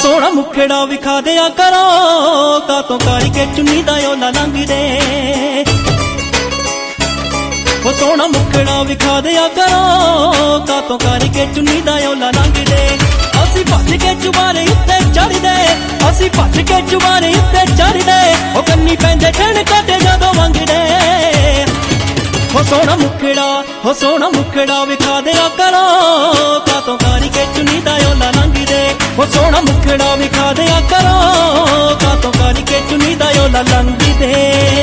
सोना मुखड़ा विखा दिया करो, कातों कारी के चुन्नी दा ओला लंघ दे। वो सोना मुखड़ा विखा दिया करो, कातों कारी के चुन्नी दा ओला लंघ दे। असी भज के चुबारे उत्ते चढ़ दे, असी भज के चुबारे उत्ते चढ़ दे। ओ कन्नी पैंदे ठण काटे जदों मंगदे। हो सोना मुखड़ा विखा दिया करो, कातों कारी के चुन्नी दा ओला लंघ दे। हो सोना मुखड़ा विखा दिया करो, कातों कारी के चुन्नी दा ओला लंघ दे।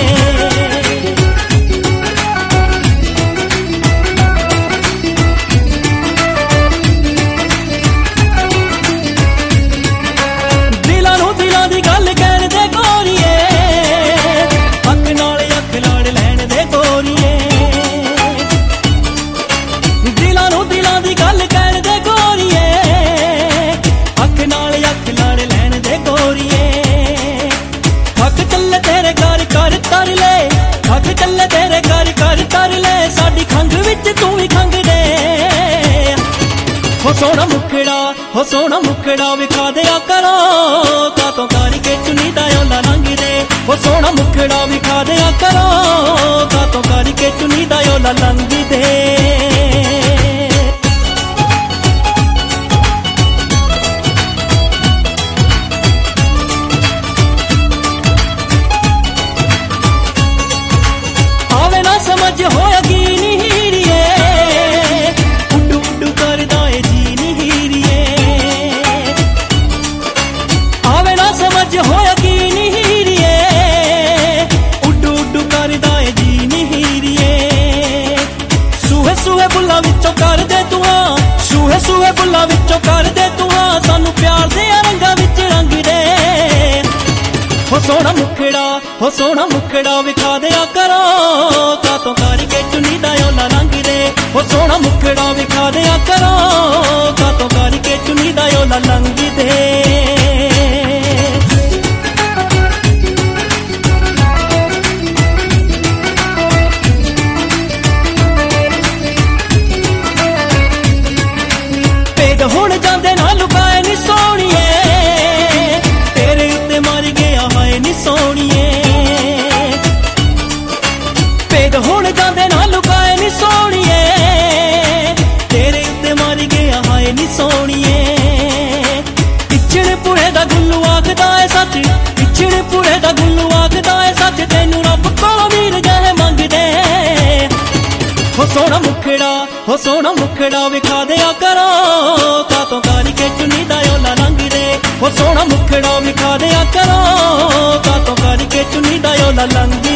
हो सोना मुखड़ा विखा दिया करो, कातों कारी के चुन्नी दा ओला लंघ दे। हो सोना मुखड़ा विखा दिया करो, कातों कारी के चुन्नी दा ओला लंघ दे। आवे ना समझ हो यकीन हीरिए, उड्डू उड्डू करदा ए जीन हीरिए। आवे ना समझ हो यकीन हीरिए, उड्डू उड्डू करदा ए जीन हीरिए। सूहे सूहे बुल्ला विचों कर दे तुआं, सूहे सूहे बुल्ला विचों कर दे तुआं। सानू प्यार दे रंगां विच रंग दे। हो सोना मुखड़ा विखा दिया करो, कातों कारी के चुन्नी दा ओला लंघ दे। हो सोना मुखड़ा विखा दिया करो, कातों कारी के चुन्नी दा ओला लंघ दे। भेद हुण जांदे ना लुकाए नी सोहणीए, तेरे उत्ते मर गया हाय नी सोहणीए। भेद हुण जांदे ना लुकाए नी सोहणीए, तेरे उत्ते मर गया हाय नी सोहणीए। पिछड़े पुड़े दा गुल्लू आखदा है सच, पिछड़े पुड़े दा गुल्लू आखदा है सच। तैनू रब कोलों वीर जह मंगदे। हो सोना मुखड़ा विखा दिया करो, कातों कारी के चुन्नी दा ओला लंघ दे। हो सोना मुखड़ा विखा दिया करो, कातों कारी के चुन्नी दा ओला लंघ